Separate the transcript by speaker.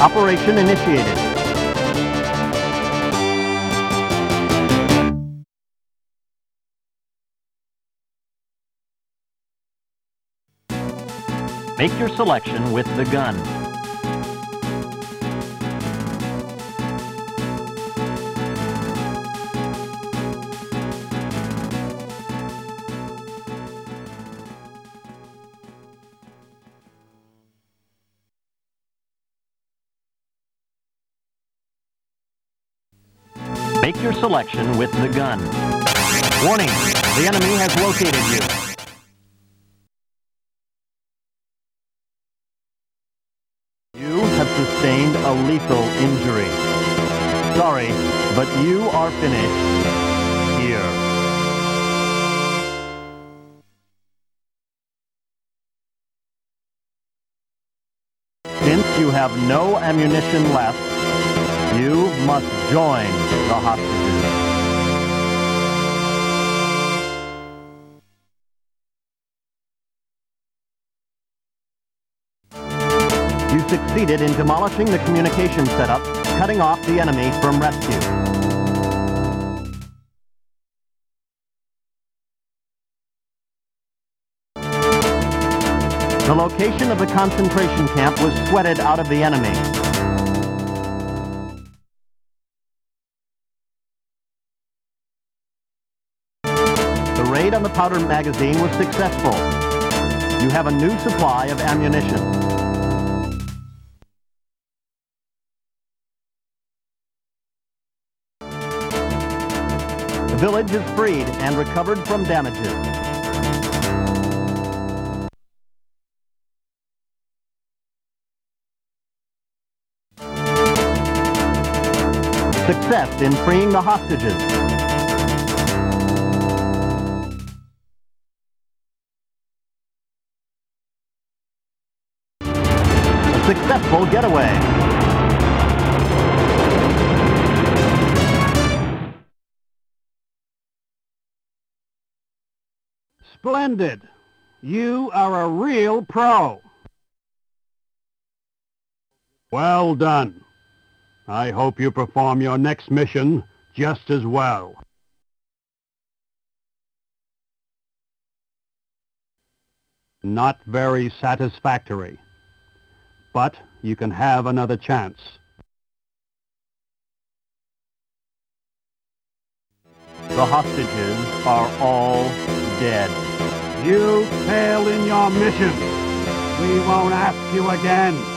Speaker 1: Operation initiated. Make your selection with the gun. Make your selection with the gun. Warning, the enemy has located you. You have sustained a lethal injury. Sorry, but you are finished here. Since you have no ammunition left, you must join the hostages. You succeeded in demolishing the communication setup, cutting off the enemy from rescue. The location of the concentration camp was sweated out of the enemy. The raid on the powder magazine was successful. You have a new supply of ammunition. The village is freed and recovered from damages. Success in freeing the hostages. A successful getaway.
Speaker 2: Splendid. You are a real pro. Well done. I hope you perform your next mission just as well. Not very satisfactory, but you can have another chance.
Speaker 1: The hostages are all dead.
Speaker 2: You failed in your mission. We won't ask you again.